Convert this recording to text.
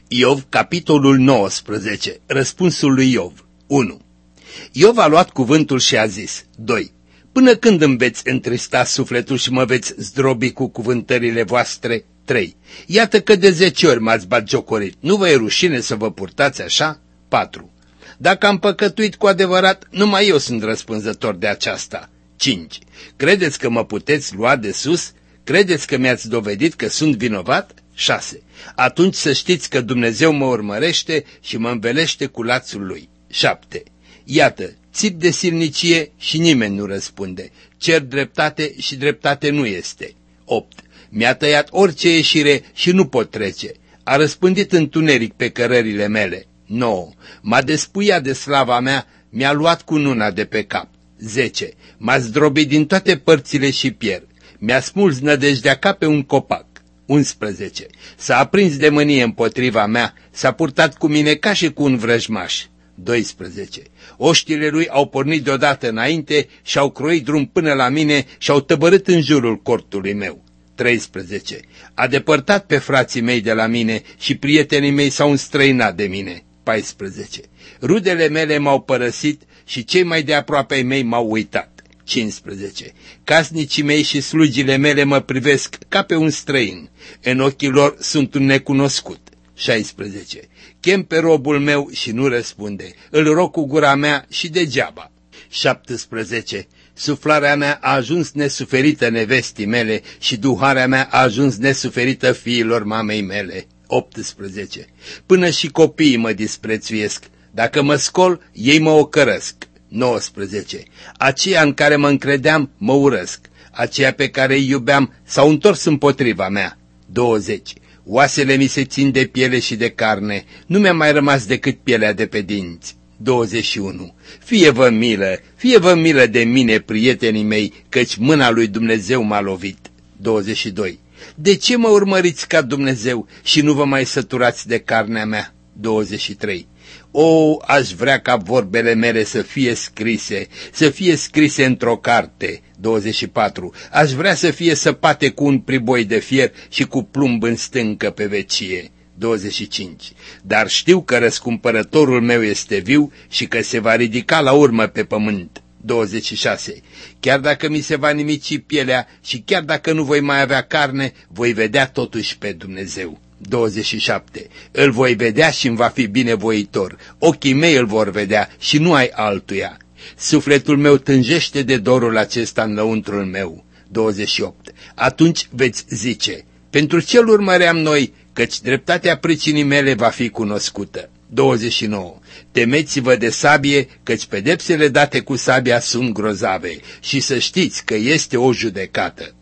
Iov, capitolul 19. Răspunsul lui Iov. 1. Iov a luat cuvântul și a zis. 2. Până când îmi veți întrista sufletul și mă veți zdrobi cu cuvântările voastre? 3. Iată că de 10 ori m-ați batjocorit. Nu vă e rușine să vă purtați așa? 4. Dacă am păcătuit cu adevărat, numai eu sunt răspunzător de aceasta. 5. Credeți că mă puteți lua de sus? Credeți că mi-ați dovedit că sunt vinovat? 6. Atunci să știți că Dumnezeu mă urmărește și mă învelește cu lațul lui. 7. Iată, țip de silnicie și nimeni nu răspunde. Cer dreptate și dreptate nu este. 8. Mi-a tăiat orice ieșire și nu pot trece. A răspândit întuneric pe cărările mele. 9. M-a despuiat de slava mea, mi-a luat cununa de pe cap. 10. M-a zdrobit din toate părțile și pierd. Mi-a smuls nădejdea ca pe un copac. 11. S-a aprins de mânie împotriva mea, s-a purtat cu mine ca și cu un vrăjmaș. 12. Oștile lui au pornit deodată înainte și au croit drum până la mine și au tăbărât în jurul cortului meu. 13. A depărtat pe frații mei de la mine și prietenii mei s-au înstrăinat de mine. 14. Rudele mele m-au părăsit și cei mai de aproape ai mei m-au uitat. 15. Casnicii mei și slugile mele mă privesc ca pe un străin. În ochii lor sunt un necunoscut. 16. Chem pe robul meu și nu răspunde. Îl rog cu gura mea și degeaba. 17. Suflarea mea a ajuns nesuferită nevestii mele și duharea mea a ajuns nesuferită fiilor mamei mele. 18. Până și copiii mă disprețuiesc. Dacă mă scol, ei mă ocărăsc. 19. Aceia în care mă încredeam mă urăsc. Aceia pe care îi iubeam s-au întors împotriva mea. 20. Oasele mi se țin de piele și de carne, nu mi-a mai rămas decât pielea de pe dinți. 21. Fie-vă milă de mine, prietenii mei, căci mâna lui Dumnezeu m-a lovit. 22. De ce mă urmăriți ca Dumnezeu și nu vă mai săturați de carnea mea? 23. Aș vrea ca vorbele mele să fie scrise într-o carte. 24. Aș vrea să fie săpate cu un priboi de fier și cu plumb în stâncă pe vecie. 25. Dar știu că răscumpărătorul meu este viu și că se va ridica la urmă pe pământ. 26. Chiar dacă mi se va nimici pielea și chiar dacă nu voi mai avea carne, voi vedea totuși pe Dumnezeu. 27. Îl voi vedea și îmi va fi binevoitor. Ochii mei îl vor vedea și nu ai altuia. Sufletul meu tânjește de dorul acesta înăuntrul meu. 28. Atunci veți zice, pentru ce-l urmăream noi, căci dreptatea pricinii mele va fi cunoscută. 29. Temeți-vă de sabie, căci pedepsele date cu sabia sunt grozave și să știți că este o judecată.